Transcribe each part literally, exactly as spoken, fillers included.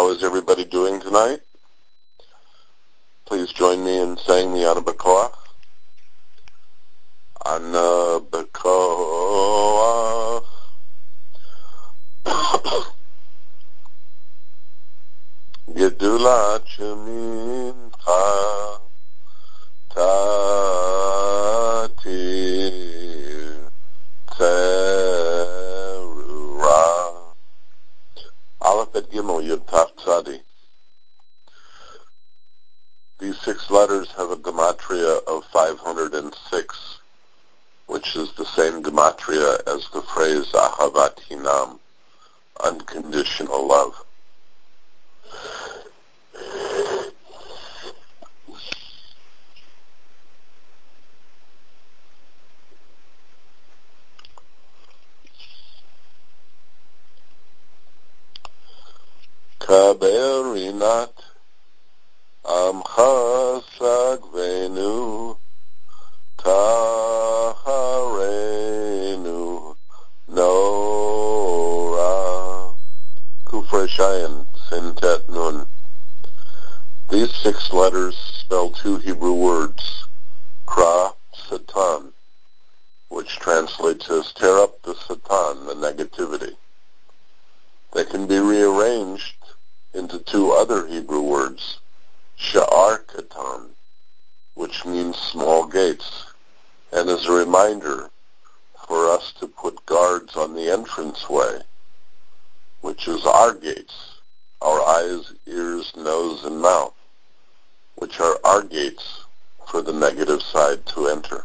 How is everybody doing tonight? Please join me in saying the Ana B'Koach. Ana B'Koach. Gedulat Shemincha Tatir Terura. Aleph et Gimel Yud Taf Tzadi. These six letters have a gematria of five hundred six, which is the same gematria as the phrase Ahavat Hinam, unconditional love. Kaberinat Amcha Sagvenu Taharenu Nora Kufre Shayin Sintet Nun. These six letters spell two Hebrew words, Kra Satan, which translates as tear up the Satan, the negativity. They can be rearranged into two other Hebrew words, Sha'ar Katan, which means small gates, and is a reminder for us to put guards on the entranceway, which is our gates, our eyes, ears, nose, and mouth, which are our gates for the negative side to enter.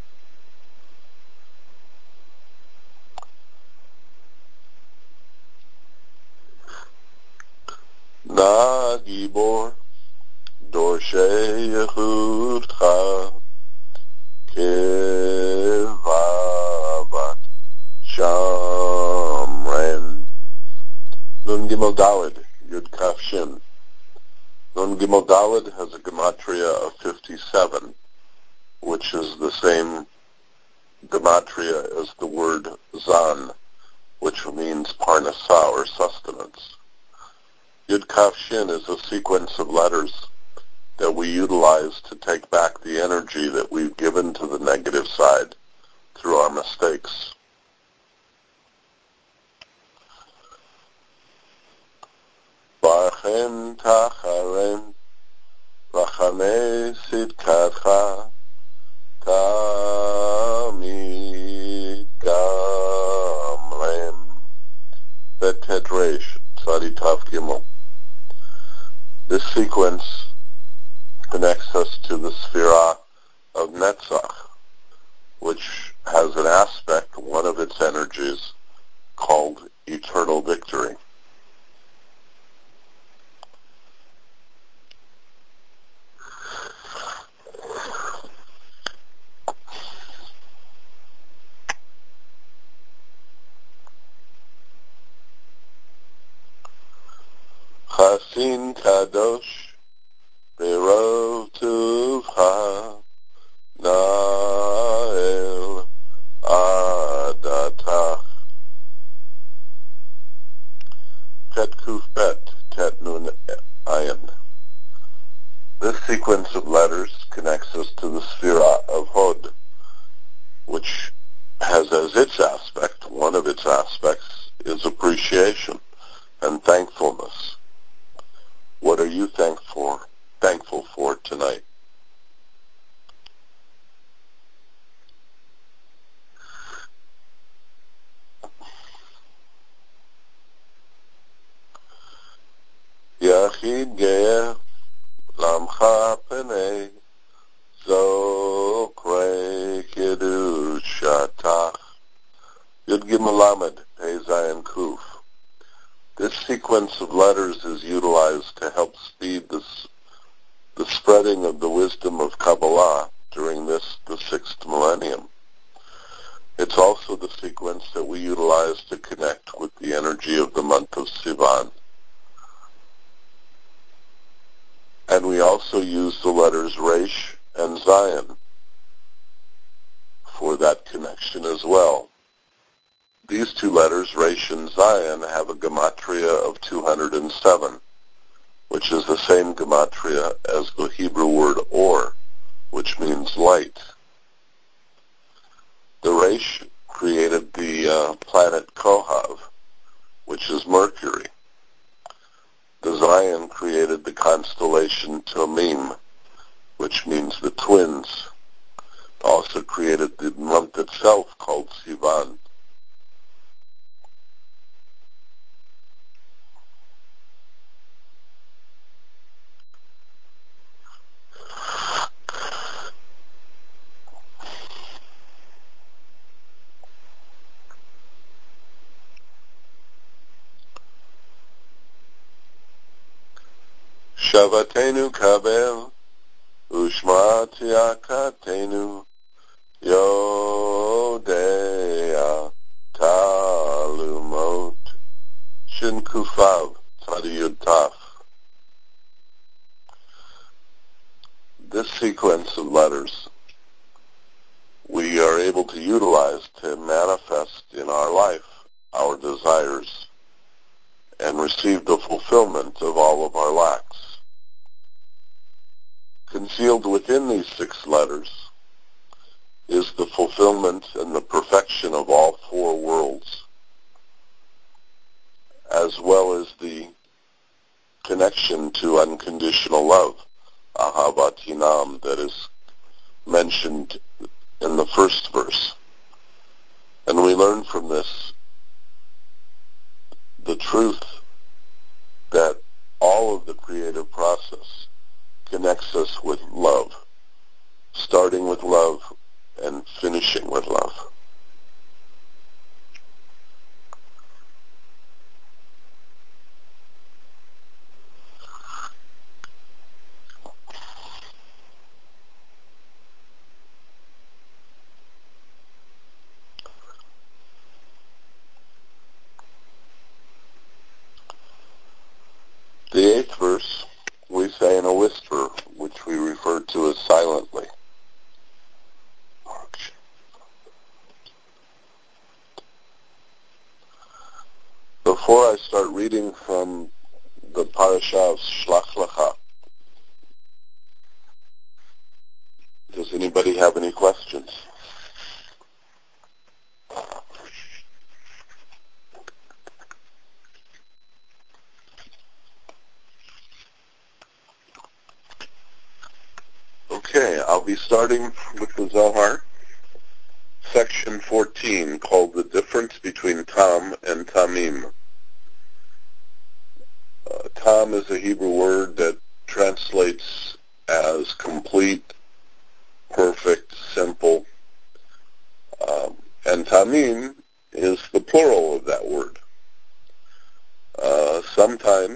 Na Gibor Dorshei Yechudcha Kevavat Shamren. Nun Gimel Daled Yud Kaf Shin. Nun Gimel Daled has a gematria of fifty-seven, which is the same gematria as the word Zan, which means parnasah or sustenance. Yud Kaf Shin is a sequence of letters that we utilize to take back the energy that we've given to the negative side through our mistakes. Barchem tacharem rachamei sidkatcha tamid gamrem betet reish tzadi tav gimel. This sequence connects us to the Sphira of Netzach, which has an aspect, one of its energies, called eternal victory. Chasin Kadosh Berov Tuvha Nael Adatach. Chet Kuf Bet Tet Nun Ayin. This sequence of letters connects us to the Sphira of Hod, which has as its aspect, one of its aspects, is appreciation and thankfulness. What are you thankful for, thankful for tonight? Yachid Ge'er Lamcha Penei Zokre Kedushatach. Yud Gimel Lamed Pei Zayin Kuf. This sequence of letters is utilized to help speed this, the spreading of the wisdom of Kabbalah during this, the sixth millennium. It's also the sequence that we utilize to connect with the energy of the month of Sivan. And we also use the letters Resh and Zayin for that connection as well. These two letters, Resh and Zayin, have a gematria of two hundred seven, which is the same gematria as the Hebrew word or, which means light. The Resh created the uh, planet Kohav, which is Mercury. The Zayin created the constellation Tomim, which means the twins. Also created the month itself called Sivan. Shavatenu kabel, ushma tiakatenu, yodea talumot, shin kufav, tzadiyud taf. This sequence of letters we are able to utilize to manifest in our life our desires and receive the fulfillment of all of our lacks. Concealed within these six letters is the fulfillment and the perfection of all four worlds, as well as the connection to unconditional love, Ahavat Hinam, that is mentioned in the first verse. And we learn from this the truth that all of the creative process connects us with love, starting with love and finishing with love. The eighth verse we say in a whisper, which we refer to as silently. Before I start reading from the parasha of Shlach Lecha, does anybody have any questions? Okay, I'll be starting with the Zohar, section fourteen, called The Difference Between Tam and Tamim. Uh, tam is a Hebrew word that translates as complete, perfect, simple, um, and Tamim is the plural of that word. Uh, sometimes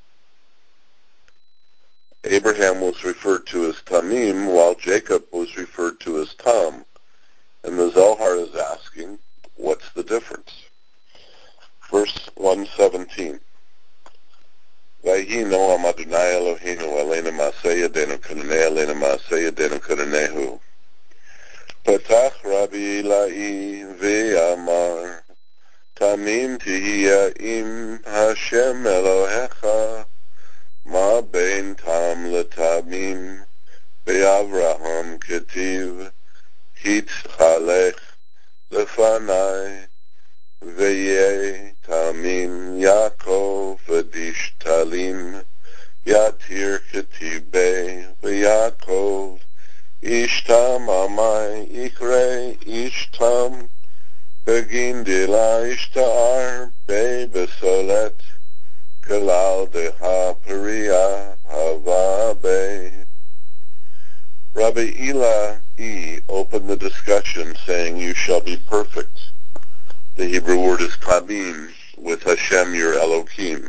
Abraham was referred to as Tamim, while Jacob was referred to as Tam. And the Zohar is asking, what's the difference? Verse one seventeen. Vayhi noam Adonai Eloheinu aleinu ma'aseh yadenu kananei aleinu ma'aseh yadenu kananehu. Patach Rabbi Ilai ve'amar Tamim tihya im Hashem Elohecha ma bein tam letamim be'avraham ketiv hitchalech lefanai ve'yeh tamim Yaakov v'dishtalim yatir ketibei ve'Yaakov ishtam amai ikre ishtam begin dila ishtar be besolet kalal deha peria hava be. Rabbi Eli E. opened the discussion saying, you shall be perfect. The Hebrew word is tamim, with Hashem your Elohim.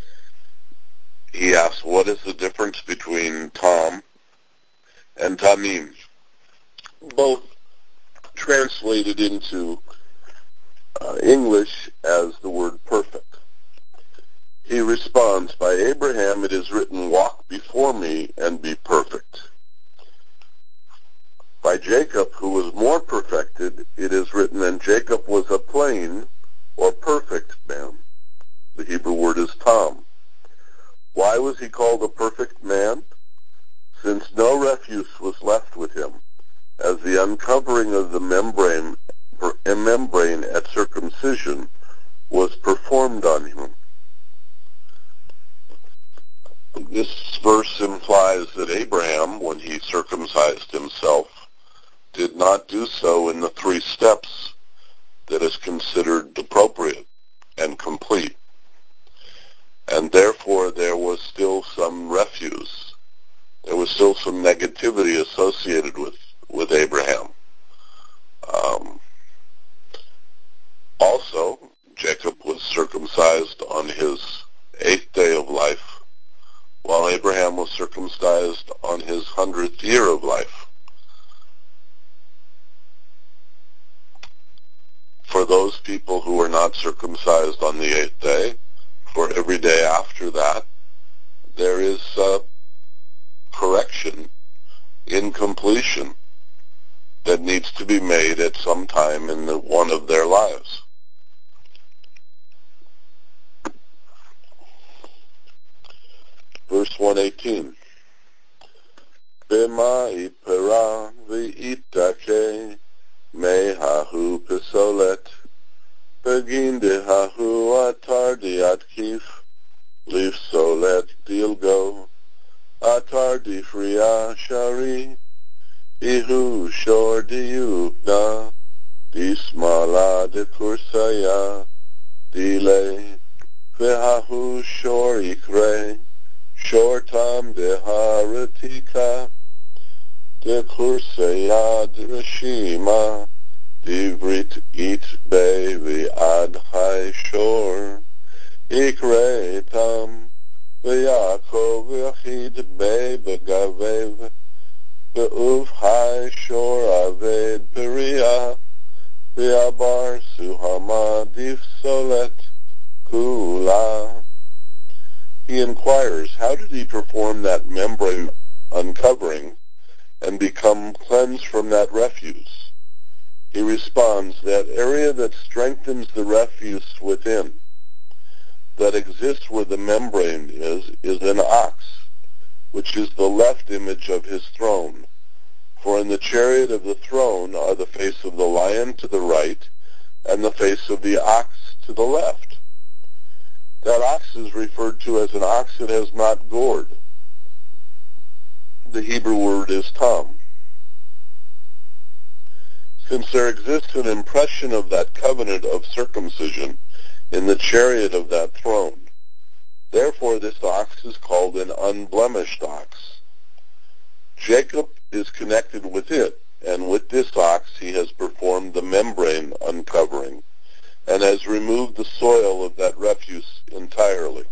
He asked, what is the difference between tam and tamim? Both translated into uh, English as the word perfect. He responds, by Abraham it is written, walk before me and be perfect. By Jacob, who was more perfected, it is written, and Jacob was a plain or perfect man. The Hebrew word is tam. Why was he called a perfect man? Since no refuse was left with him, as the uncovering of the membrane, membrane at circumcision was performed on him. This verse implies that Abraham, when he circumcised himself, did not do so in the three steps that is considered appropriate and complete. And therefore there was still some refuse. There was still some negativity associated with, with Abraham. Um, also, Jacob was circumcised on his eighth day of life, while Abraham was circumcised on his hundredth year of life. For those people who were not circumcised on the eighth day, for every day after that, there is uh, correction, incompletion, that needs to be made at some time in the, one of their lives. Verse one eighteen. Bema ipera v'itake mehahu pisolet begin dehahu atar diatkif lifsolet dilgo atar difria shari ihu shor diukna dismala de kursaya dile vehahu shor ikre shor tam deharatika de kursaya drashima divrit it be ad high shor ikre tam v'yakov v'achid be begavev ve'uv high shor aved peria ve'abar suhama difsolet kula. He inquires, how did he perform that membrane uncovering and become cleansed from that refuse? He responds, that area that strengthens the refuse within, that exists where the membrane is, is an ox, which is the left image of his throne. For in the chariot of the throne are the face of the lion to the right and the face of the ox to the left. That ox is referred to as an ox that has not gored. The Hebrew word is tam. Since there exists an impression of that covenant of circumcision in the chariot of that throne, therefore this ox is called an unblemished ox. Jacob is connected with it, and with this ox he has performed the membrane uncovering, and has removed the soil of that refuse entirely.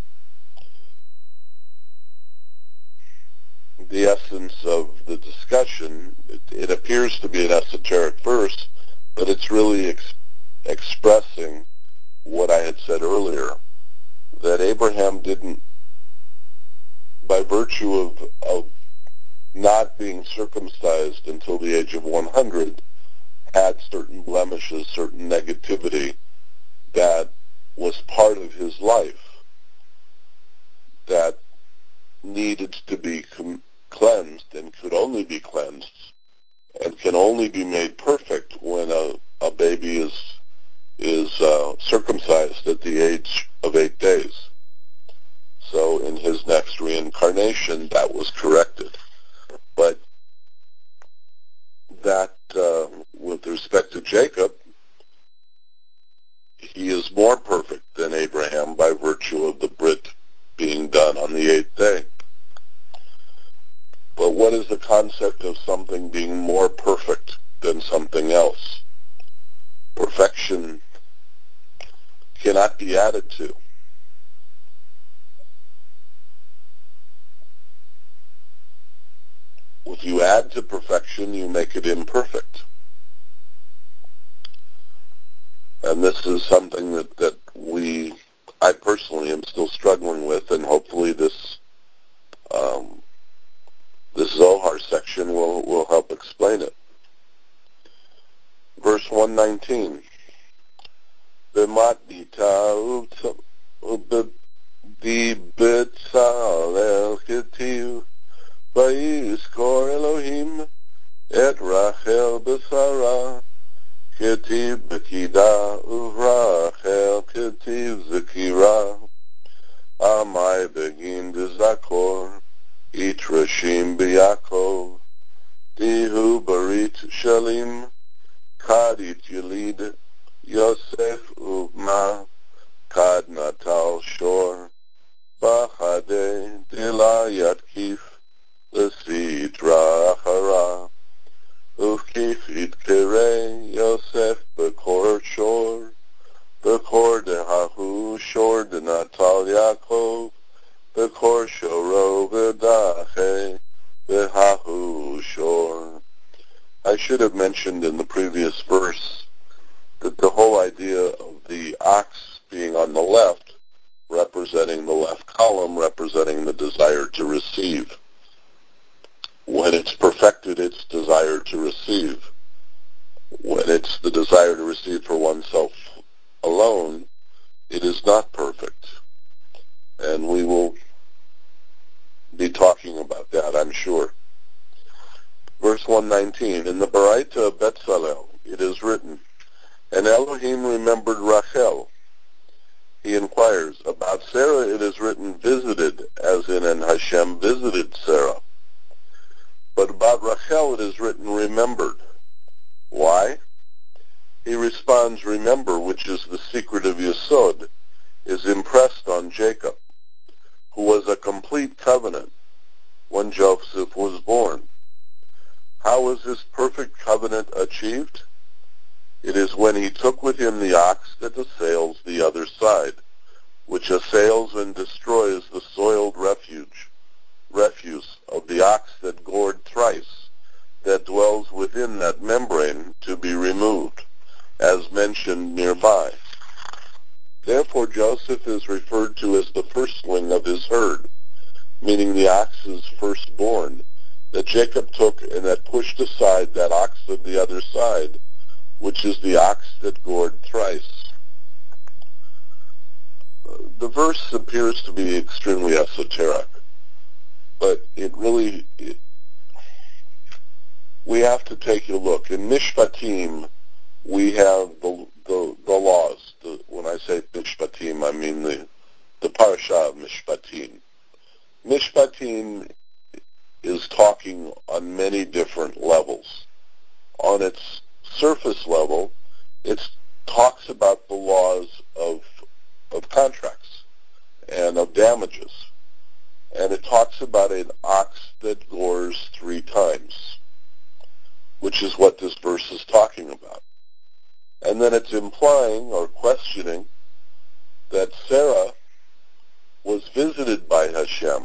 The essence of the discussion, it, it appears to be an esoteric verse, but it's really ex- expressing what I had said earlier, that Abraham didn't, by virtue of, of not being circumcised until the age of one hundred, had certain blemishes, certain negativity that was part of his life that needed to be com- cleansed and could only be cleansed and can only be made perfect when a, a baby is is uh, circumcised at the age of eight days. So in his next reincarnation, that was corrected. But that, uh, with respect to Jacob, he is more perfect than Abraham by virtue of the Brit being done on the eighth day. But what is the concept of something being more perfect than something else? Perfection cannot be added to. If you add to perfection, you make it imperfect. And this is something that, that we, I personally am still struggling with, and hopefully this um, this Zohar section will, will help explain it. Verse one nineteen. Di Betzalel Ketiv, Vayizkor Elohim, Et Rachel B'Sara, Ketiv B'Kida, Uvrachel Ketiv Zekira, Amai Begin B'Zakor, Itrashim B'Yakov, Dihu Barit Shalim, Kadit Yelid, Yosef Uvma, Kad Natal Shor, Bachade Dila Yatkif, Lesitra Achara, Uvkif Itkere, Yosef Bekor Shor, Bekor Dehahu Shor de Natal Yaakov, Bekor Shoro Vedache, Behahu Shor. I should have mentioned in the previous verse that the whole idea of the ox being on the left, representing the left column, representing the desire to receive. When it's perfected, it's desire to receive. When it's the desire to receive for oneself alone, it is not perfect. And we will be talking about that, I'm sure. Verse one nineteen, in the Baraita of Betzalel, it is written, and Elohim remembered Rachel. He inquires, about Sarah it is written visited, as in, and Hashem visited Sarah. But about Rachel it is written remembered. Why? He responds, remember, which is the secret of Yesod, is impressed on Jacob, who was a complete covenant when Joseph was born. How was this perfect covenant achieved? It is when he took with him the ox that assails the other side, which assails and destroys the soiled refuge, refuse of the ox that gored thrice, that dwells within that membrane to be removed, as mentioned nearby. Therefore Joseph is referred to as the firstling of his herd, meaning the ox's firstborn, that Jacob took and that pushed aside that ox of the other side, which is the ox that gored thrice. The verse appears to be extremely esoteric, but it really, it, we have to take a look. In Mishpatim, we have the the, the laws. The, when I say Mishpatim, I mean the, the parasha of Mishpatim. Mishpatim is talking on many different levels. On its surface level, it talks about the laws of of contracts and of damages. And it talks about an ox that gores three times, which is what this verse is talking about. And then it's implying or questioning that Sarah was visited by Hashem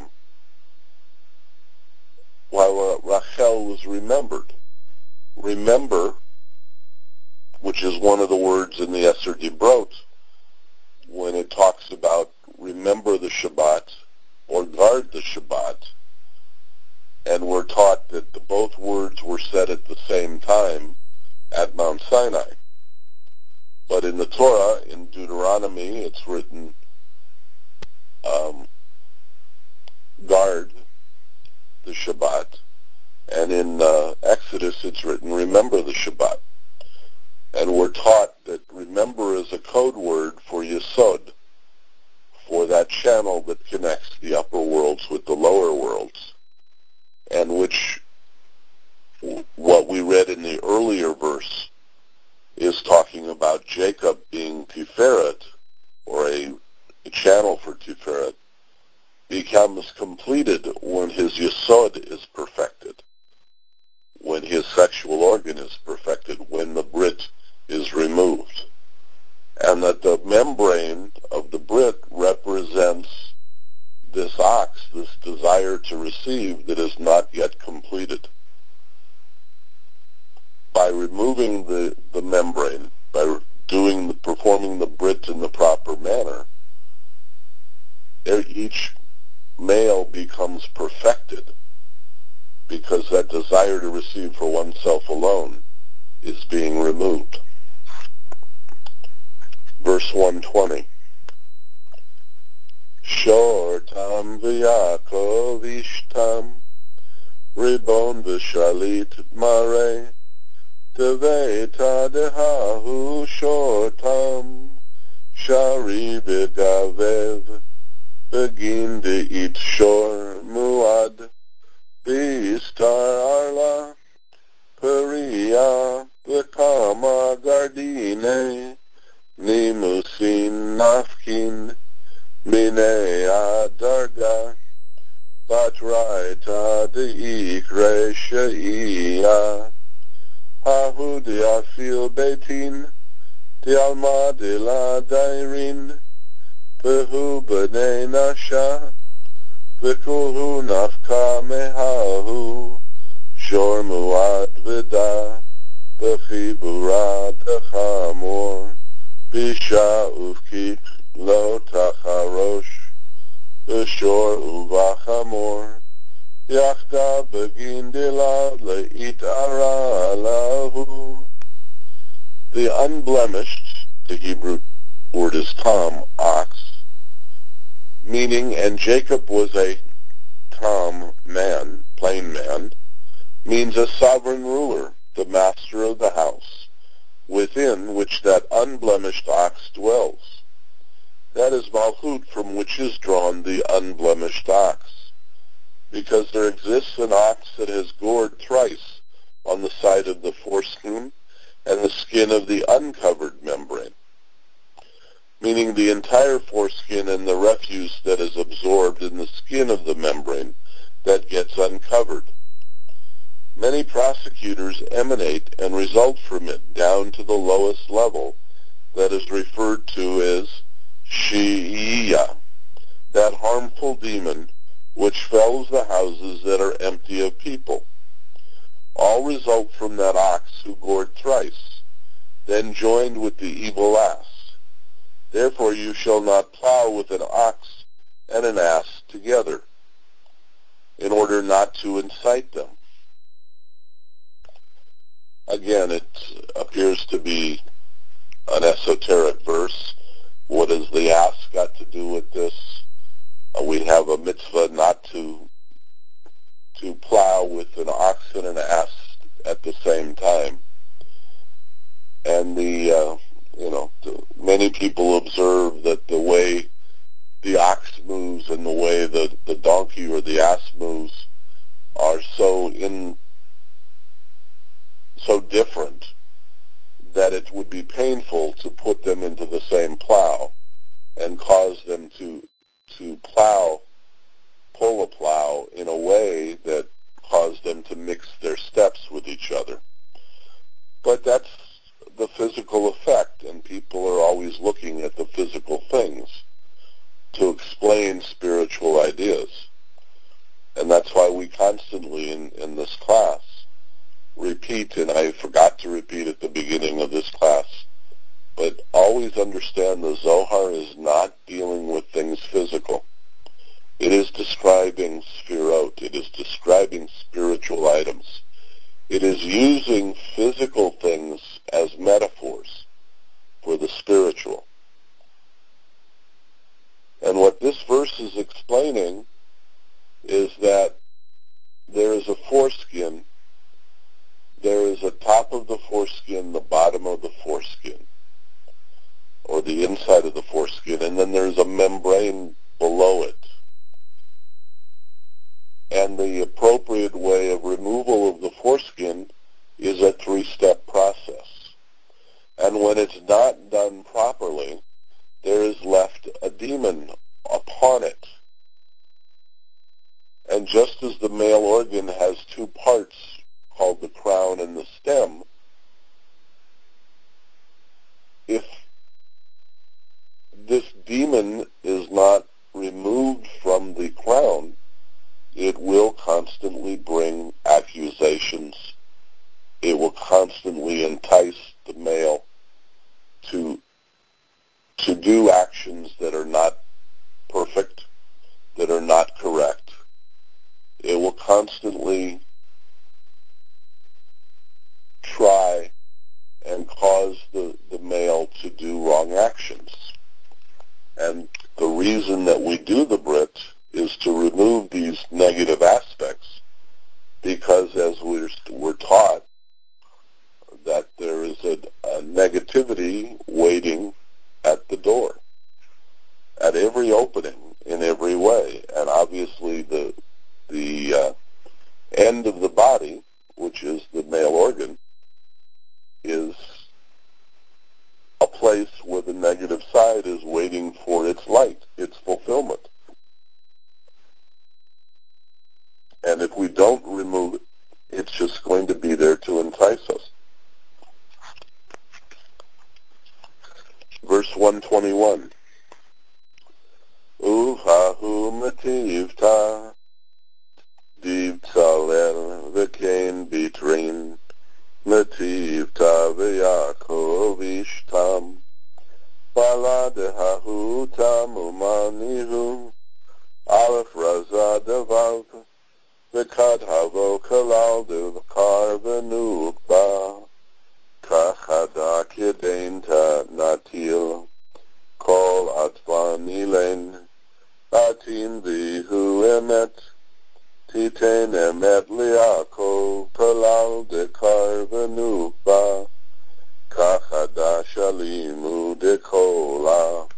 while Rachel was remembered. Remember, which is one of the words in the Esser Dibrot, when it talks about remember the Shabbat or guard the Shabbat, and we're taught that the, both words were said at the same time at Mount Sinai. But in the Torah, in Deuteronomy, it's written um, guard the Shabbat, and in uh, Exodus it's written remember the Shabbat. And we're taught that remember is a code word for Yesod, for that channel that connects the upper worlds with the lower worlds, and which what we read in the earlier verse is talking about Jacob being Tiferet, or a, a channel for Tiferet, becomes completed when his Yesod is perfected, when his sexual organ is perfected, when the Brit is removed. And that the membrane of the Brit represents this ox, this desire to receive that is not yet completed. By removing the, the membrane, by doing the, performing the Brit in the proper manner, each male becomes perfected, because that desire to receive for oneself alone is being removed. Verse one twenty. Shortam v'Yaakov ishtam, Ribon v'shalit mare, Teveta dehahu shortam, Shari v'gavev, Begin de'it shor muad, B'istar arla, Peria, V'kama gardine, Nimusin nafkin, Minea darga, Batraita de'ikre she'iyah, Hahu de'afil betin, De'alma de'la dairin, V'hu b'nei nasha, V'kulhu nafka mehahu, Shor muad v'da, V'chibura dechamor, Bisha uvkit lo tacharosh, V'shor uvachamor, Yachda begin dila le'itara lahu. The unblemished, the Hebrew word is tam, ox, meaning, and Jacob was a tam man, plain man, means a sovereign ruler, the master of the house, within which that unblemished ox dwells. That is Malchut, from which is drawn the unblemished ox, because there exists an ox that has gored thrice on the side of the foreskin and the skin of the uncovered membrane, meaning the entire foreskin and the refuse that is absorbed in the skin of the membrane that gets uncovered. Many prosecutors emanate and result from it down to the lowest level that is referred to as She'iyah, that harmful demon which fells the houses that are empty of people. All result from that ox who gored thrice, then joined with the evil ass. Therefore you shall not plow with an ox and an ass together, in order not to incite them. Again, it appears to be an esoteric verse. What has the ass got to do with this? Uh, we have a mitzvah not to to plow with an ox and an ass at the same time. And the uh, you know the, many people observe that the way the ox moves and the way the, the donkey or the ass moves are so in so different that it would be painful to put them into the same plow and cause them to to plow, pull a plow in a way that caused them to mix their steps with each other. But that's the physical effect, and people are always looking at the physical things to explain spiritual ideas. And that's why we constantly in, in this class repeat, and I forgot to repeat at the beginning of this class, but always understand the Zohar is not dealing with things physical. It is describing sphirot. It is describing spiritual items. It is using physical things as metaphors for the spiritual. And what this verse is explaining is that there is a foreskin, there is a top of the foreskin, the bottom of the foreskin, or the inside of the foreskin, and then there's a membrane below it. And the appropriate way of removal of the foreskin is a three-step process. And when it's not done properly, there is left a demon upon it. And just as the male organ has two parts called the crown and the stem, if this demon is not removed from the crown, it will constantly bring accusations. It will constantly entice the male to to do actions that are not perfect, that are not correct. It will constantly try and cause the, the male to do wrong actions. And the reason that we do negative aspects, because as we're, we're taught that there is a, a negativity waiting at the door, at every opening, in every way. And obviously the, the uh, end of the body, which is the male organ, is a place where the negative side is waiting for its light, its fulfillment. And if we don't remove it, it's just going to be there to entice us. Verse one twenty-one. Uhahu mativta divtzalel v'kein bitrin mativta v'yakov ishtam baladehahu tamumanihu aleph raza devav v'kad havo kalal devkar v'nukba kachadak yedenta natil kol atvan atin vihu emet titen emet liako kalal dekar v'nukba kachadash alimu dekola.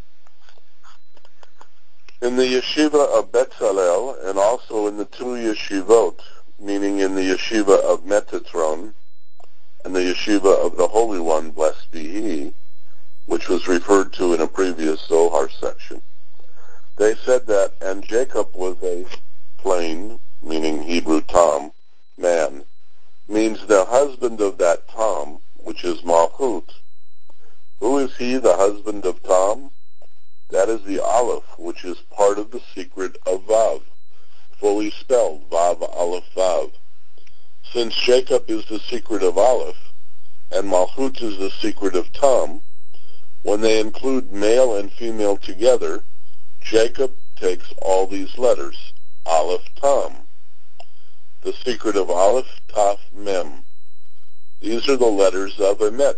In the yeshiva of Betzalel, and also in the two yeshivot, meaning in the yeshiva of Metatron and the yeshiva of the Holy One, blessed be He, which was referred to in a previous Zohar section, they said that, and Jacob was a plain, meaning Hebrew Tom, man, means the husband of that Tom, which is Malchut. Who is he, the husband of Tom? That is the Aleph, which is part of the secret of Vav, fully spelled, Vav, Aleph, Vav. Since Jacob is the secret of Aleph, and Malchut is the secret of Tom, when they include male and female together, Jacob takes all these letters, Aleph, Tam. The secret of Aleph, Taf, Mem. These are the letters of Emet,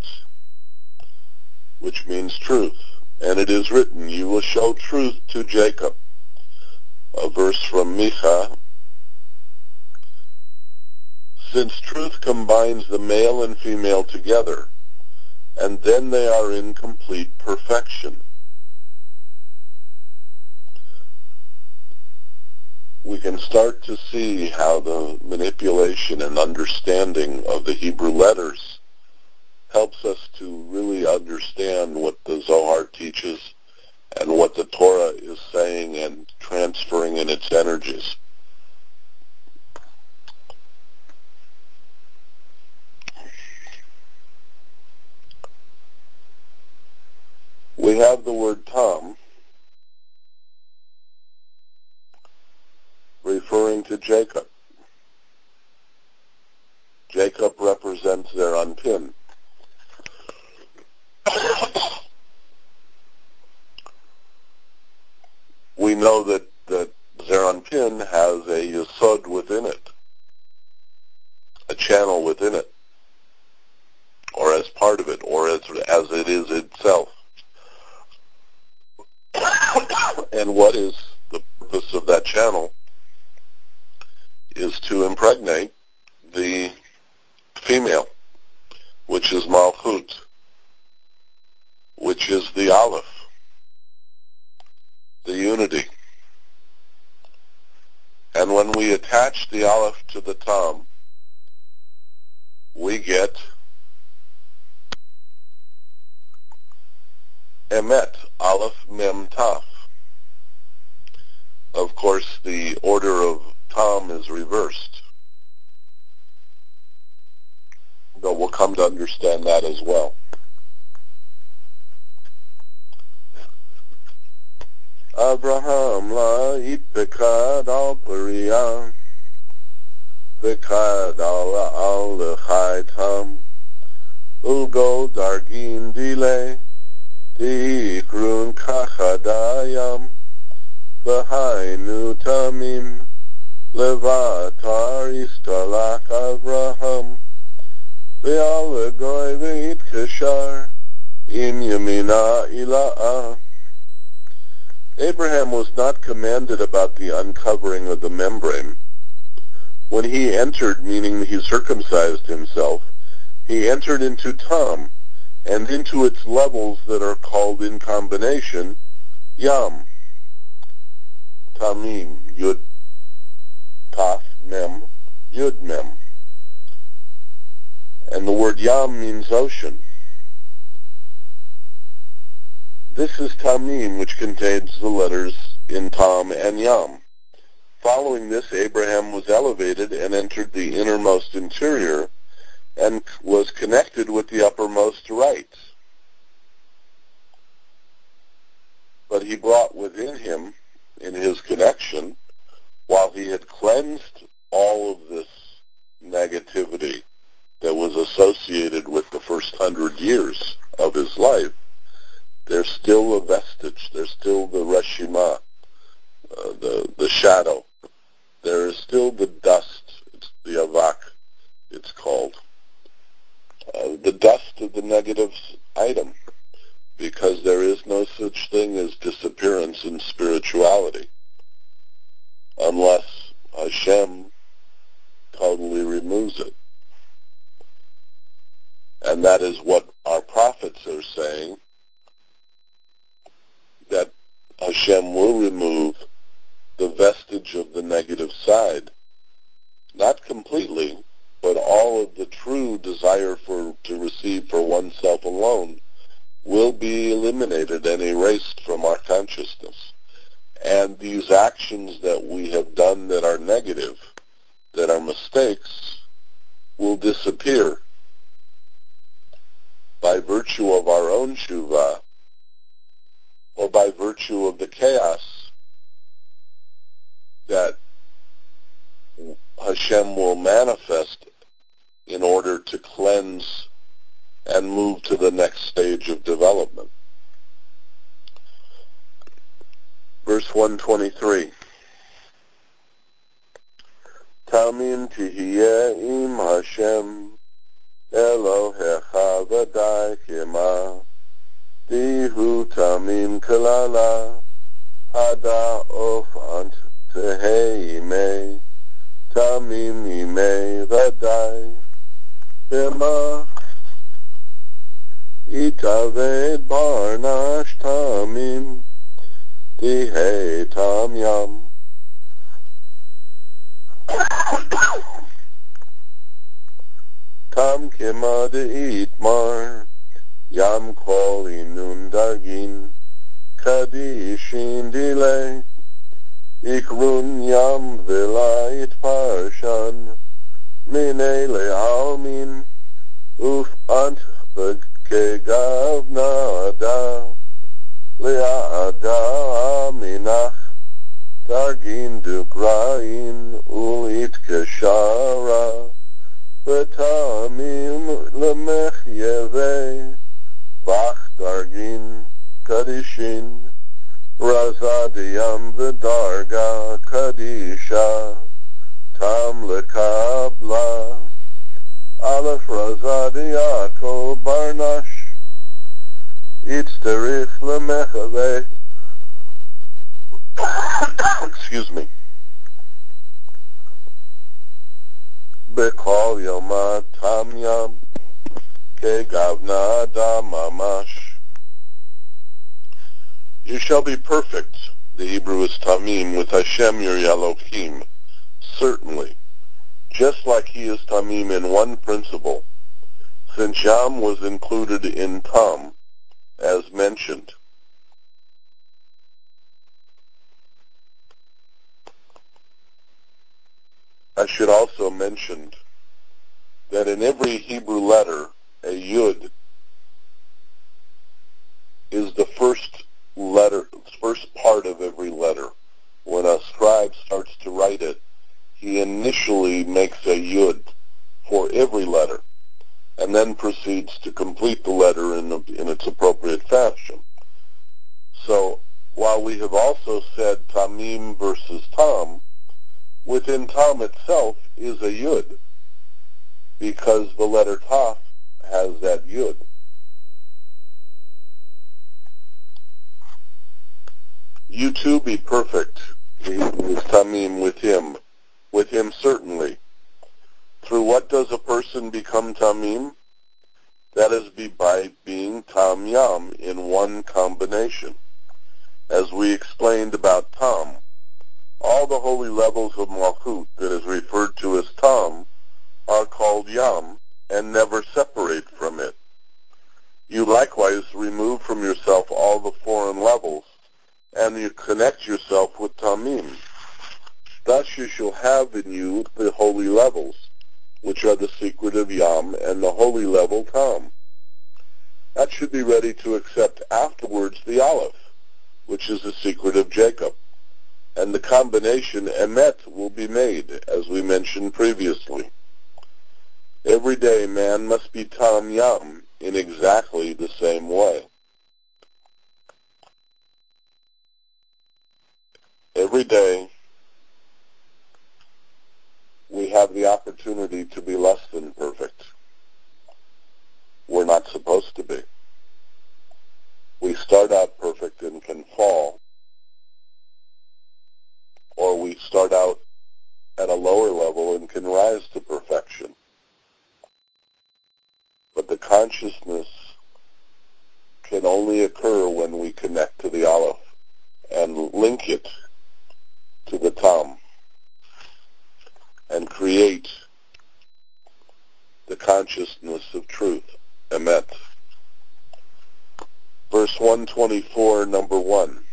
which means truth. And it is written, you will show truth to Jacob. A verse from Micha. Since truth combines the male and female together, and then they are in complete perfection. We can start to see how the manipulation and understanding of the Hebrew letters helps us to really understand what the Zohar teaches and what the Torah is saying and transferring in its energies. We have the word Tom referring to Jacob. Jacob represents their unpin. We know that, that Zeranpin has a yesod within it, a channel within it, or as part of it, or as, as it is itself. And what is the purpose of that channel is to impregnate the female, which is Malchut, which is the Aleph, the unity. And when we attach the Aleph to the Tam, we get Emet, Aleph, Mem, Taf. Of course, the order of Tam is reversed, but we'll come to understand that as well. Abraham la itbekad al Pariah, bekad al al lechaitam, ugo dargin dile, dikrun kachadayam, v'hainu tamim, levatar istalach Avraham, ve'al goy ve'itkashar, im yamina ila'ah. Abraham was not commanded about the uncovering of the membrane, When he entered, meaning he circumcised himself, he entered into Tam, and into its levels that are called in combination Yam, Tamim, Yud, Taf, Mem, Yud, Mem. And the word Yam means ocean. This is Tamim, which contains the letters in Tam and Yam. Following this, Abraham was elevated and entered the innermost interior and was connected with the uppermost right. But he brought within him, in his connection, while he had cleansed all of this negativity that was associated with the first hundred years of his life, there's still a vestige. There's still the reshima, uh, the, the shadow. There is still the dust. It's the avak, it's called. Uh, the dust of the negative item, because there is no such thing as disappearance in spirituality unless Hashem totally removes it. And that is what our prophets are saying, that Hashem will remove the vestige of the negative side. Not completely, but all of the true desire for to receive for oneself alone will be eliminated and erased from our consciousness. And these actions that we have done that are negative, that are mistakes, will disappear by virtue of our own tshuva or by virtue of the chaos that Hashem will manifest in order to cleanse and move to the next stage of development. Verse one twenty-three. Tamim tihiyeh im Hashem Elohecha v'dai kima dihu tamim kalala hada of ant tehei tamim imei v'dai bima itaved barnash tamim tihei tam yam. Tam kema de itmar yam kol inun dargin kadishin dile ikrun yam velayit parshan minele almin uf ant kegav nada leada minach dargin dukrain ulit keshara v'tamim lemechyeve vach dargin kadishin razadiyam v'darga kadisha tam lekabla alef razadiyako barnash itzterich lemechave. Excuse me. Bekol yoma tam yam kegavna da mamash. You shall be perfect, the Hebrew is tamim, with Hashem your Elohim, certainly, just like he is tamim in one principle, since Yam was included in Tam, as mentioned. I should also mention that in every Hebrew letter, a Yud is the first letter, first part of every letter. When a scribe starts to write it, he initially makes a Yud for every letter, and then proceeds to complete the letter in, in its appropriate fashion. So, while we have also said Tamim versus Tam, within Tam itself is a Yud, because the letter Taf has that Yud. You too be perfect, the Hebrew is Tamim with him, with him certainly. Through what does a person become tamim? That is be by being tam yam in one combination. As we explained about tam, all the holy levels of malchut that is referred to as tam are called yam and never separate from it. You likewise remove from yourself all the foreign levels, and you connect yourself with tamim. Thus you shall have in you the holy levels, which are the secret of yam and the holy level tam. That should be ready to accept afterwards the aleph, which is the secret of Jacob. And the combination emet will be made, as we mentioned previously. Every day man must be tam yam in exactly the same way. Every day we have the opportunity to be less than perfect. We're not supposed to be. We start out perfect and can fall, or we start out at a lower level and can rise to perfection. But the consciousness can only occur when we connect to the aleph and link it to the tam and create the consciousness of truth, emet. Verse one twenty-four, number one.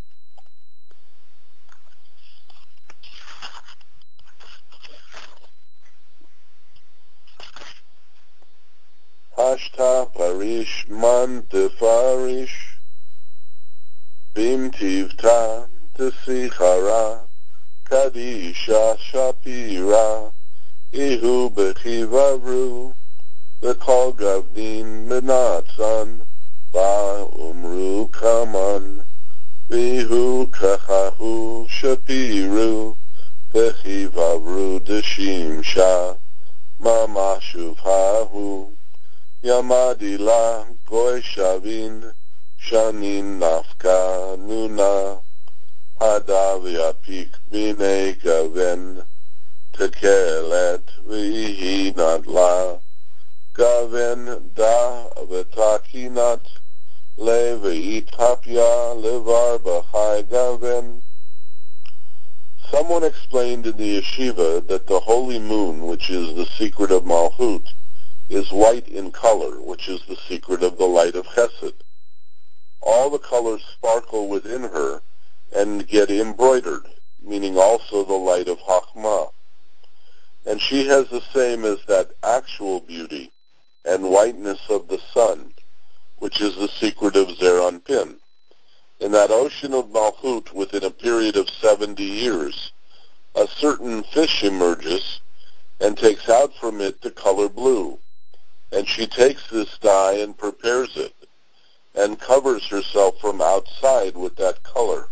Hashta parish man defarish bim tivta tesichara kadisha shapira ihu bechivavru v'kol gavdin menatzan ba'umru kaman vihu kachahu shapiru v'chivavru deshimsha mamashuvhahu Yamadila goy shavin shanin nafka nuna hadavyapik bine gaven tekelet vihi nadla gaven da vetakinat levi tapya levar b'chai gaven. Someone explained in the yeshiva that the holy moon, which is the secret of Malchut, is white in color, which is the secret of the light of Chesed. All the colors sparkle within her and get embroidered, meaning also the light of Chachmah. And she has the same as that actual beauty and whiteness of the sun, which is the secret of Zeron Pin. In that ocean of Malchut, within a period of seventy years, a certain fish emerges and takes out from it the color blue. And she takes this dye and prepares it and covers herself from outside with that color.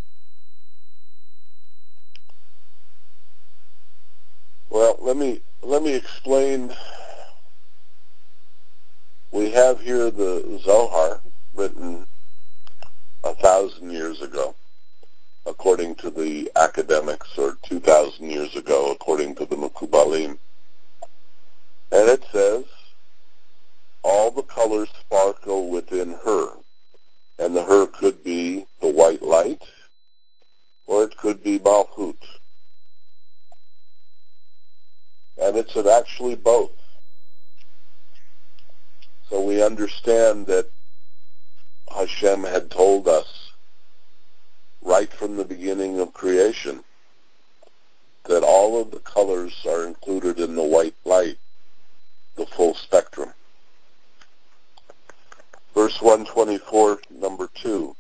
Well, let me let me explain. We have here the Zohar, written a thousand years ago, according to the academics, or two thousand years ago, according to the Mekubalim. And it says, all the colors sparkle within her. And the her could be the white light, or it could be Malchut. And it's actually both. So we understand that Hashem had told us right from the beginning of creation that all of the colors are included in the white light, the full spectrum. Verse one twenty-four, number two.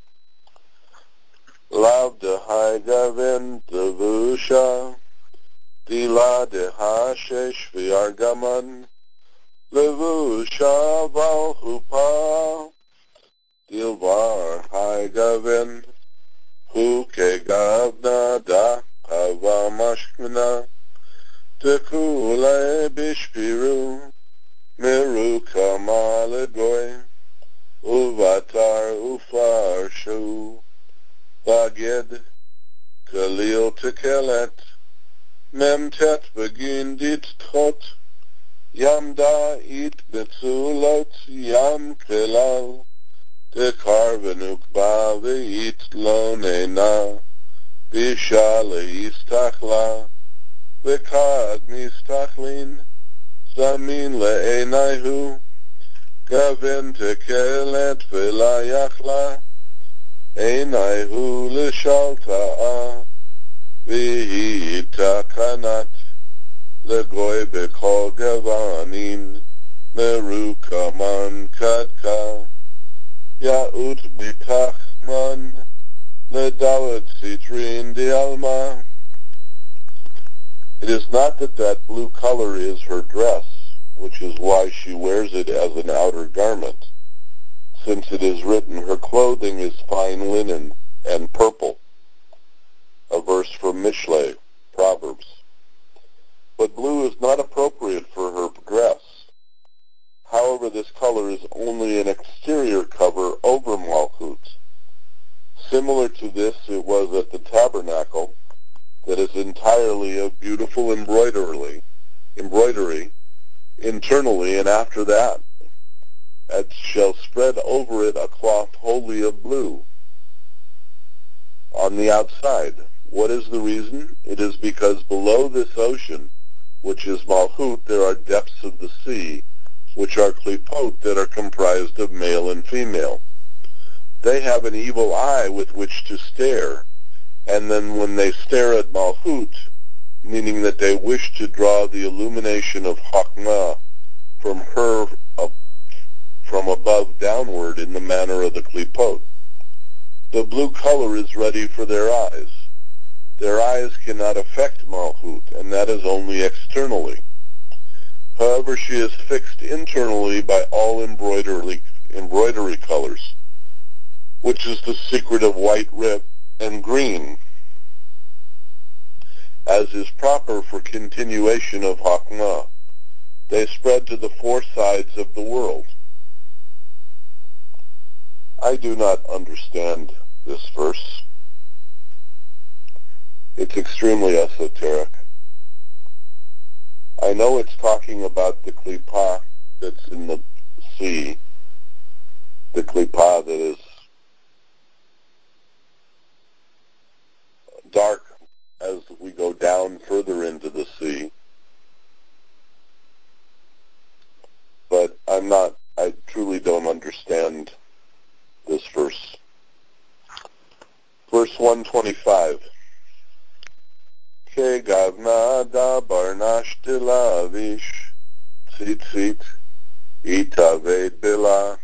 Lav dehai gaven devusha, dila dehashesh v'argaman, levusha val hupa, dilvar hai gaven, hu kegavna da hava mashkna, tekule bishpiru, miru kamalegoy, uvatar ufarshu, baged, kalil tekelet, Memtet begin dit trot, Yamda it betzulot, Yam kelal, De karvenuk ba ve'it lonena, Bishale istachla, Ve'kad mistachlin, Zamin le'enaihu, Gavin tekelet ve'layachla, Einaihu l'shalta'a, Vihi takanat, Legoy bekol gavanin, Merukaman kadka, Ya'ut bitachman, Ledawat sitrin dialma. It is not that that blue color is her dress, which is why she wears it as an outer garment, since it is written, her clothing is fine linen and purple, a verse from Mishle, Proverbs. But blue is not appropriate for her dress. However, this color is only an exterior cover over Malchut. Similar to this, it was at the tabernacle that is entirely of beautiful embroidery, embroidery internally, and after that, and shall spread over it a cloth wholly of blue on the outside. What is the reason? It is because below this ocean, which is Malchut, there are depths of the sea, which are klipot that are comprised of male and female. They have an evil eye with which to stare, and then when they stare at Malchut, meaning that they wish to draw the illumination of Chachma from her uh, from above downward in the manner of the klipot, the blue color is ready for their eyes. Their eyes cannot affect Malchut, and that is only externally. However, she is fixed internally by all embroidery, embroidery colors, which is the secret of white, red, and green, as is proper for continuation of Chachma. They spread to the four sides of the world. I do not understand this verse. It's extremely esoteric. I know it's talking about the klipa that's in the sea, the klipa that is dark as we go down further into the sea. But I'm not, I truly don't understand this verse. Verse one twenty-five. Ke gavna da barnash dilavish, tzitzit itaved bila.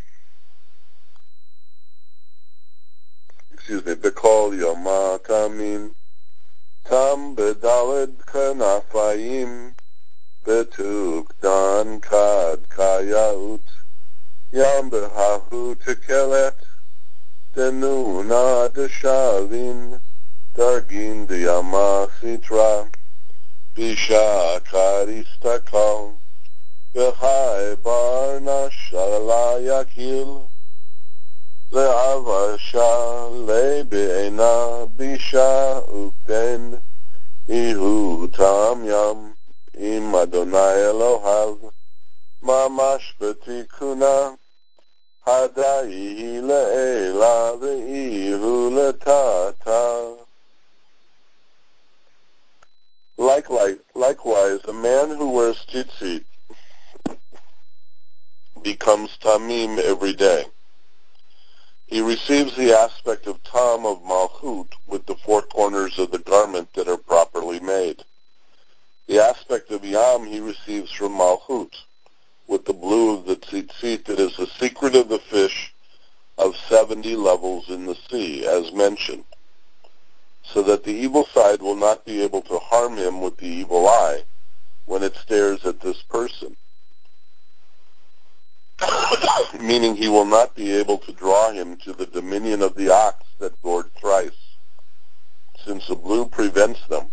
Excuse me, bekol yoma tamin, tam bedaled kanafayim, betuk dan kad kayaut, yam behahu tekelet, denuna deshavin, dargin diyama sitra, bisha karistakal, behai barnash alayakil, le'avasha le'be'ena bisha ukden, ihu tam yam, im Adonai Elohav, mamash betikuna, hadai le'ela ve'ihu le'tata. Likewise, likewise, a man who wears tzitzit becomes tamim every day. He receives the aspect of tam of malchut with the four corners of the garment that are properly made. The aspect of yam he receives from malchut with the blue of the tzitzit that is the secret of the fish of seventy levels in the sea, as mentioned, so that the evil side will not be able to harm him with the evil eye when it stares at this person, meaning he will not be able to draw him to the dominion of the ox that gored thrice, since the blue prevents them.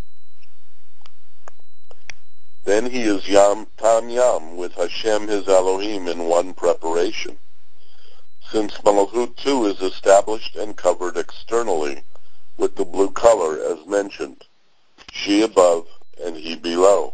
Then he is yam tam yam with Hashem his Elohim in one preparation, since Malchut too is established and covered externally with the blue color as mentioned, she above and he below.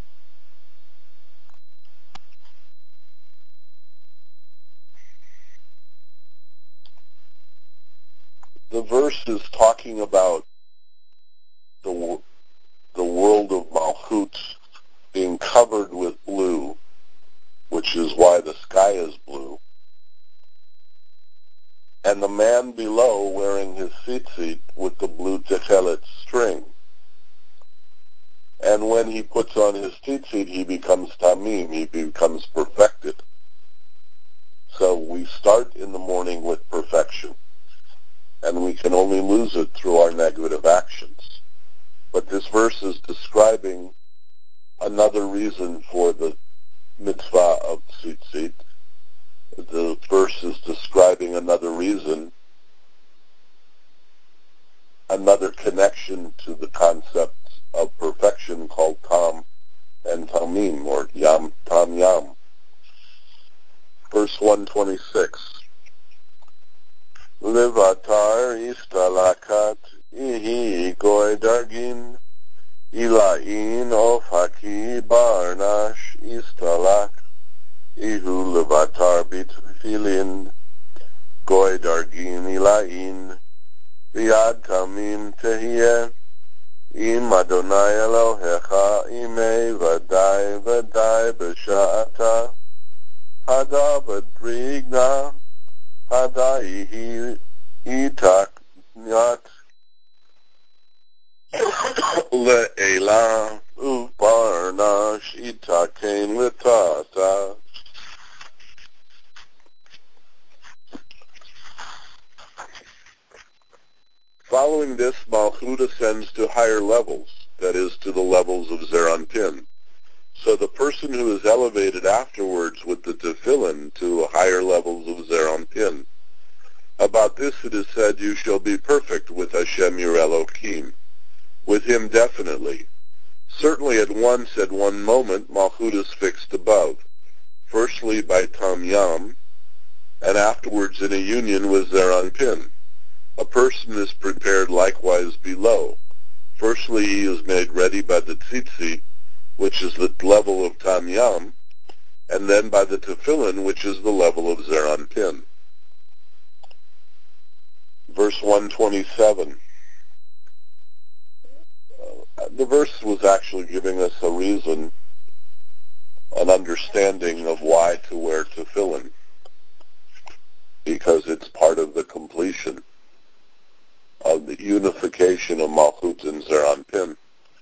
The verse is talking about the, the world of Malchut being covered with blue, which is why the sky is blue, and the man below wearing his tzitzit with the blue techelet string. And when he puts on his tzitzit, he becomes tamim, he becomes perfected. So we start in the morning with perfection, and we can only lose it through our negative actions. But this verse is describing another reason for the mitzvah of tzitzit. The verse is describing another reason, another connection to the concept of perfection called tam and tamim, or yam tam yam. Verse one twenty-six. Livatar istalakat ihi goy dargin ilain ofaki barnash istalak ihu levatar bitfilin goy dargin ilain viad tamim tehiyeh im Adonai Elohecha imei vadai vadai b'sha'ata hada v'drigna hada ihi itak nyat le'ela u'parnash itakein l'tata. Following this, Malchut ascends to higher levels, that is, to the levels of Zeir Anpin. So the person who is elevated afterwards with the tefillin to higher levels of Zeir Anpin. About this it is said, you shall be perfect with Hashem your Elohim. With him definitely. Certainly at once, at one moment, Malchut is fixed above. Firstly by Tam Yam, and afterwards in a union with Zeir Anpin. A person is prepared likewise below. Firstly, he is made ready by the tzitzit, which is the level of Tam Yam, and then by the tefillin, which is the level of Zeir Anpin. Verse one twenty-seven. Uh, the verse was actually giving us a reason, an understanding of why to wear tefillin, because it's part of the completion of the unification of Malchut and Zeir Anpin.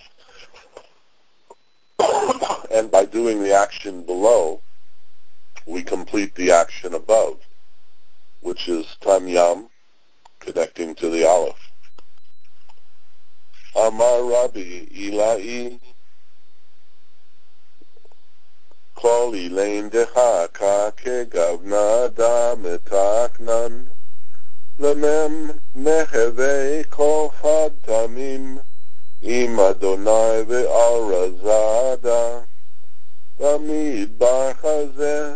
And by doing the action below, we complete the action above, which is Tam Yam, connecting to the Aleph. Amar Rabbi Ilai Kol Ilain Dechaka Kegavna Da Metaknan Lemem Meheve Kol Chad Tamim Im Adonai Ve'al Razada Tamid Bar Chazeh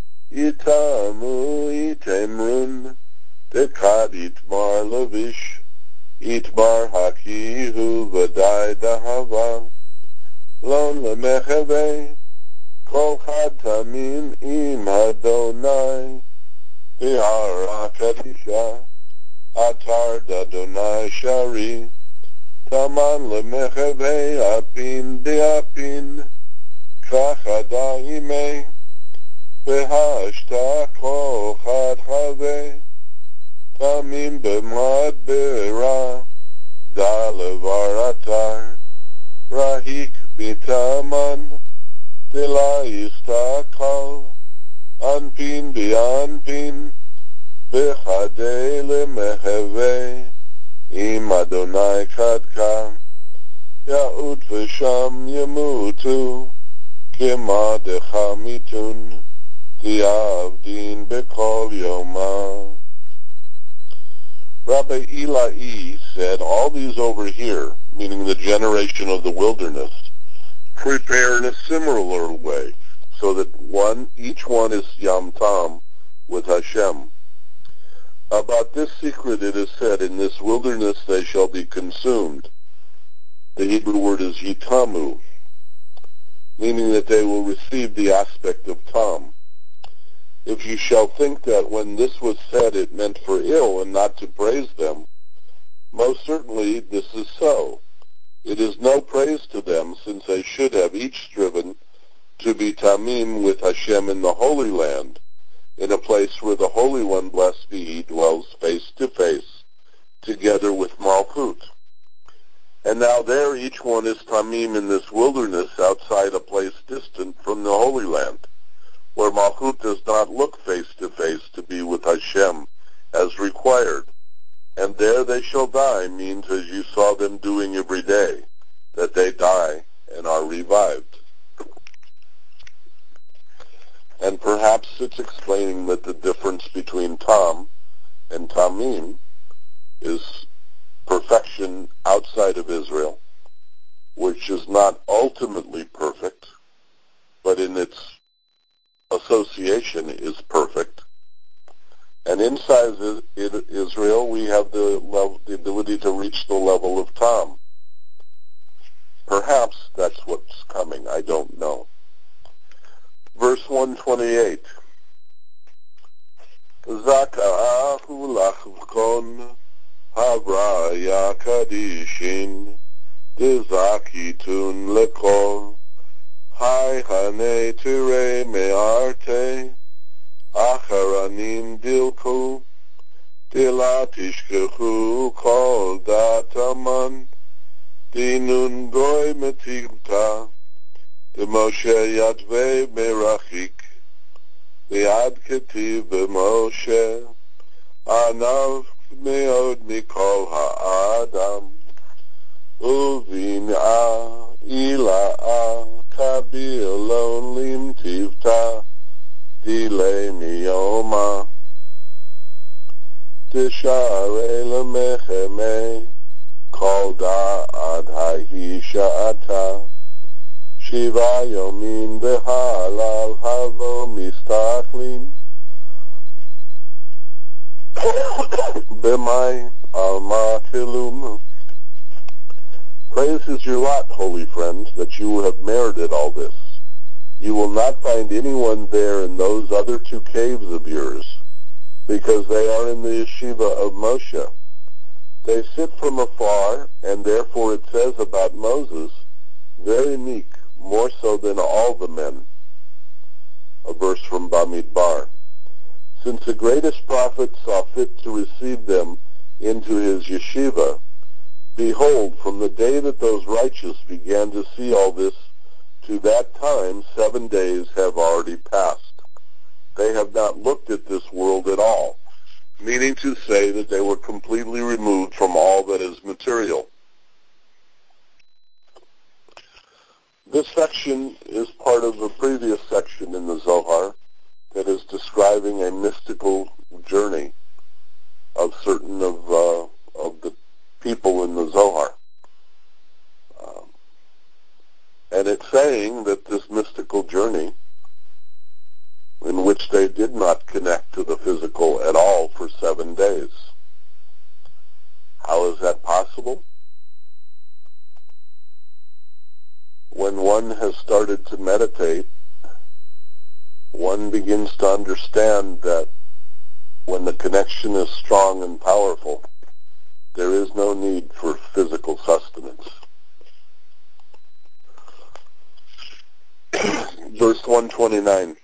Yitamu Yitemrun Dekad Itmar Levish Itmar Hakihu V'dai Dahava Lon Lemecheve Kol Chad Tamim Im Adonai Ve'ara Kadisha Atar D'Adonai Shari Taman Lemecheve Apin De'apin Kachada Imei V'hashta Kol Chad Chaveh Tamim B'mad Be'era Da Levar Atar Rahik B'taman Dela Yistakal Anpin B'anpin B'chadei Lemecheve Im Adonai Kadka Ya'ut V'sham Yemutu Kema Dechamitun Diavdin B'kol Yoma. Rabbi Ilai said, all these over here, meaning the generation of the wilderness, prepare in a similar way, so that one, each one is Yam Tam with Hashem. About this secret it is said, in this wilderness they shall be consumed. The Hebrew word is Yitamu. meaning that they will receive the aspect of Tam. If you shall think that when this was said it meant for ill and not to praise them, most certainly this is so. It is no praise to them, since they should have each striven to be Tamim with Hashem in the Holy Land, in a place where the Holy One, blessed be He, dwells face to face, together with Malchut. And now there each one is Tamim in this wilderness outside a place distant from the Holy Land, where Malchut does not look face to face to be with Hashem as required. And there they shall die means, as you saw them doing every day, that they die and are revived. And perhaps it's explaining that the difference between Tam and Tamim is perfection outside of Israel, which is not ultimately perfect, but in its association is perfect. And inside Israel, we have the, level, the ability to reach the level of Tam. Perhaps that's what's coming. I don't know. Verse one twenty-eight. Zaka'ahu lachvkon havraya kadishin dezakitun lekol hai hane tere me'arte acharanim dilku dilatishkechu kol dataman dinun goy metimta demoshe yadve merachik liad ketiv b'moshe anav meod mikol ha'adam uvin'a ila'a kabilon lim tivta dile miyoma tishare lemecheme kol da'ad hahi sha'ata shiva yomin behalal havo mistaklin b'may alma kilum. Praise is your lot, holy friends, that you have merited all this. You will not find anyone there in those other two caves of yours, because they are in the yeshiva of Moshe. They sit from afar, and therefore it says about Moses, very meek, more so than all the men. A verse from Bamidbar. Since the greatest prophet saw fit to receive them into his yeshiva, behold, from the day that those righteous began to see all this, to that time seven days have already passed. They have not looked at this world at all, meaning to say that they were completely removed from all that is material. This section is part of a previous section in the Zohar that is describing a mystical journey of certain of, uh, of the people in the Zohar. Um, and it's saying that this mystical journey, in which they did not connect to the physical at all for seven days. How is that possible? When one has started to meditate, one begins to understand that when the connection is strong and powerful, there is no need for physical sustenance. Verse one twenty-nine.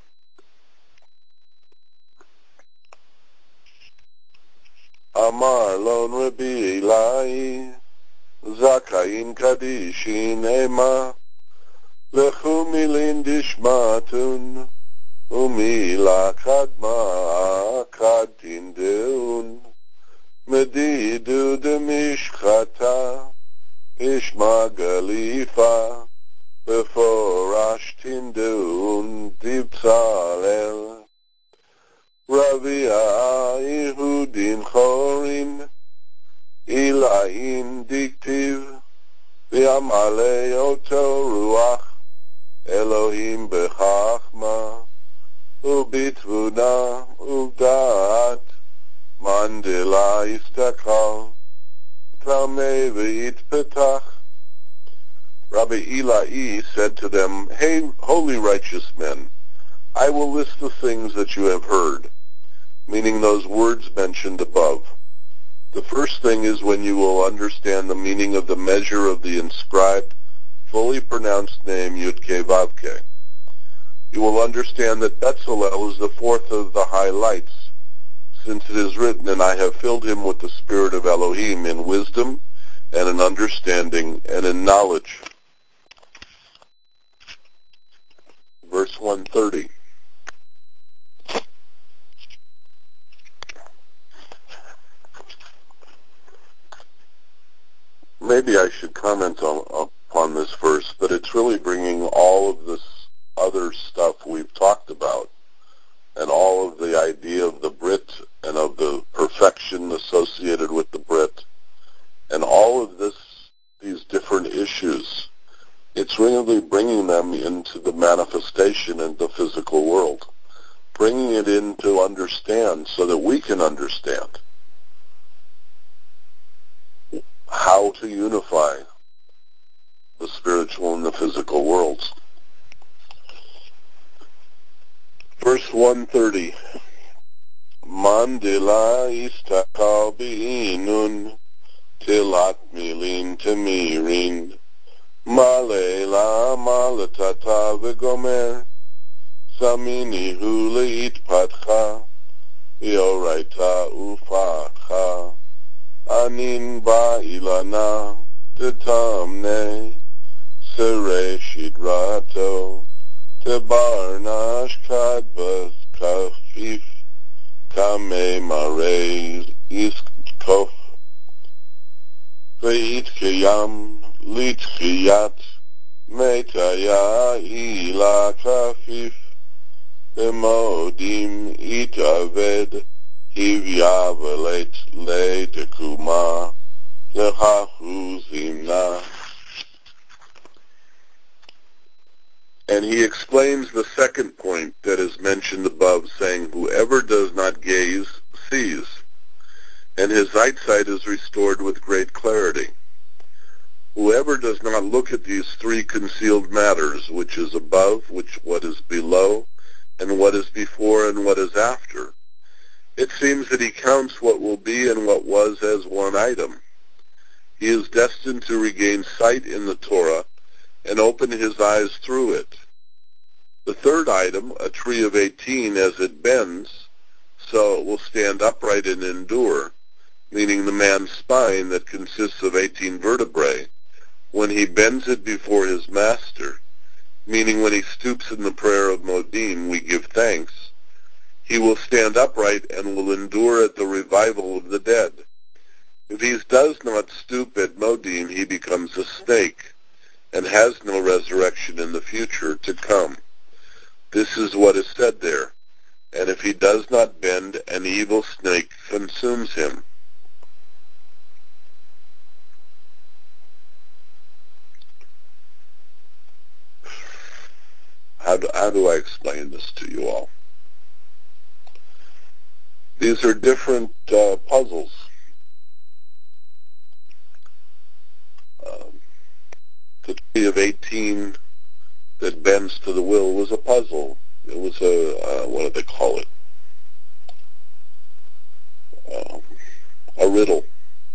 Amar lon Rabbi Eli Zakayin Kadishin Ema Lechu Milin Dishmatun Umila Kadma Kadin Deun Medidu Demishchata Ishma Galifa Beforash Tindeun Dibzalel Ravia Yehudin Chorin Ilahin Diktiv V'amale Oto Ruach Elohim Bechachma Ubitvuna Uvdaat Mandela Istakal Tamei V'itpetach Rabbi Eli said to them, "Hey, holy righteous men, I will list the things that you have heard," meaning those words mentioned above. The first thing is when you will understand the meaning of the measure of the inscribed, fully pronounced name Yud-Keh-Vav-Keh. You will understand that Betzalel is the fourth of the high lights, since it is written, "And I have filled him with the spirit of Elohim in wisdom and in understanding and in knowledge." Verse one thirty. Maybe I should comment on, upon this verse, but it's really bringing all of this other stuff we've talked about and all of the idea of the Brit and of the perfection associated with the Brit and all of this, these different issues. It's really bringing them into the manifestation in the physical world, bringing it in to understand so that we can understand how to unify the spiritual and the physical worlds. Verse one thirty. Mandila istakal bi'inun tilat milin temirin malela malatata v'gomer samini huleit patcha yoraita ufatcha anin ba'ilana tetamne sere shidrato tebarnash kadvas kafif kame mares iskof veit kiyam litchiyat metaya ila kafif bemodim itaved hivyavelet le tekuma lehahuzimna. And he explains the second point that is mentioned above, saying, "Whoever does not gaze sees, and his eyesight is restored with great clarity. Whoever does not look at these three concealed matters, which is above, which what is below, and what is before, and what is after, it seems that he counts what will be and what was as one item. He is destined to regain sight in the Torah and open his eyes through it. The third item, a tree of eighteen, as it bends, so it will stand upright and endure," meaning the man's spine that consists of eighteen vertebrae, when he bends it before his master, meaning when he stoops in the prayer of Modim, we give thanks, he will stand upright and will endure at the revival of the dead. If he does not stoop at Modim, he becomes a snake and has no resurrection in the future to come. This is what is said there. And if he does not bend, an evil snake consumes him. How do, how do I explain this to you all? These are different uh, puzzles. Um, the tree of eighteen that bends to the will was a puzzle. It was a, uh, what do they call it? Uh, a riddle.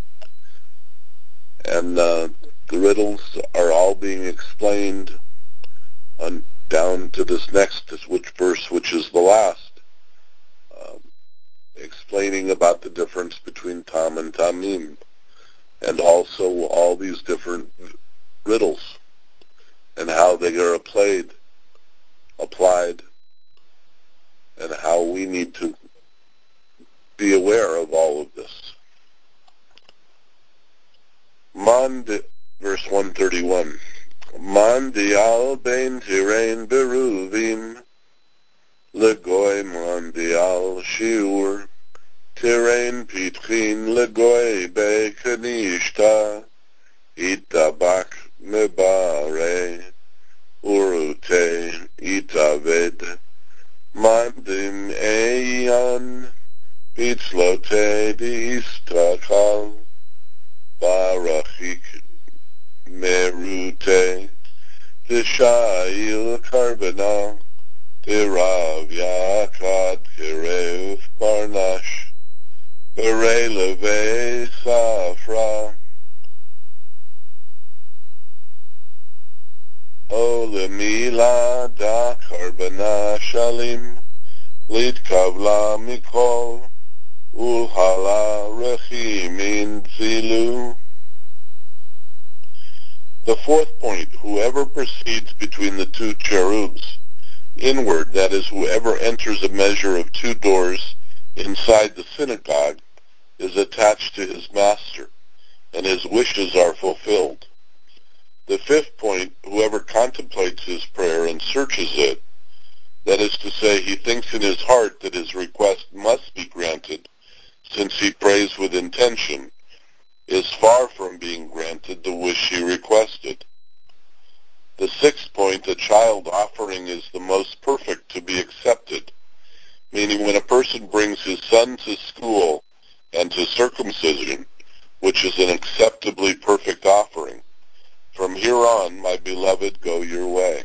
And uh, the riddles are all being explained on, down to this next which verse, which is the last, um, explaining about the difference between Tam and Tamim, and also all these different riddles and how they are applied, applied, and how we need to be aware of all of this. Mand, verse one thirty-one. Mandial bein tirain beruvim, legoy mandial shiur, tirain pitchin legoy bekanishta, itabak mebare, urute itaved, mandim eyan, pitzlote distakal, barachik merute, Dishayil karbana, Dirav yakad kirev parnash, Bereleve safra, Olemila da karbana shalim, Lid kavla mikol, Ulhala rechimin zilu. The fourth point, whoever proceeds between the two cherubs, inward, that is, whoever enters a measure of two doors inside the synagogue, is attached to his master, and his wishes are fulfilled. The fifth point, whoever contemplates his prayer and searches it, that is to say, he thinks in his heart that his request must be granted, since he prays with intention, is far from being granted the wish he requested. The sixth point, a child offering is the most perfect to be accepted, meaning when a person brings his son to school and to circumcision, which is an acceptably perfect offering, from here on, my beloved, go your way.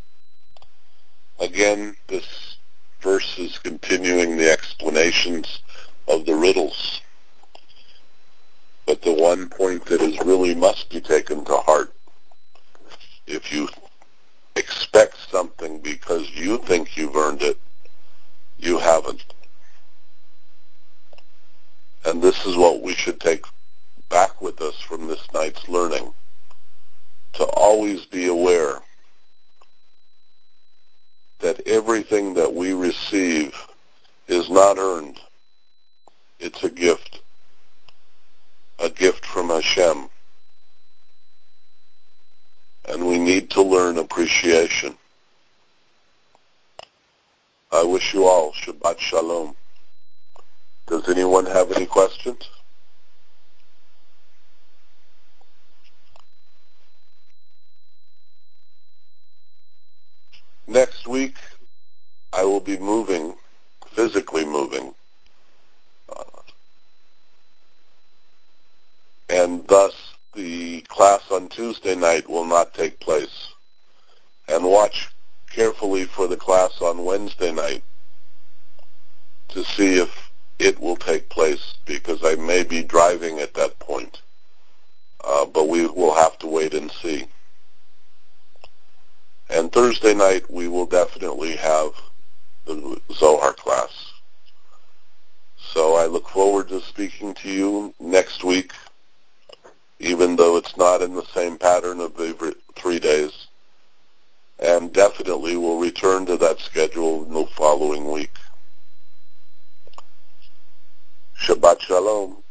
Again, this verse is continuing the explanations of the riddles. But the one point that is really must be taken to heart, if you expect something because you think you've earned it, you haven't. And this is what we should take back with us from this night's learning, to always be aware that everything that we receive is not earned. It's a gift, a gift from Hashem. And we need to learn appreciation. I wish you all Shabbat Shalom. Does anyone have any questions? Next week, I will be moving, physically moving, uh, and thus the class on Tuesday night will not take place. And watch carefully for the class on Wednesday night to see if it will take place, because I may be driving at that point. Uh, but we will have to wait and see. And Thursday night, we will definitely have the Zohar class. So I look forward to speaking to you next week, even though it's not in the same pattern of the three days. And definitely will return to that schedule in the following week. Shabbat Shalom.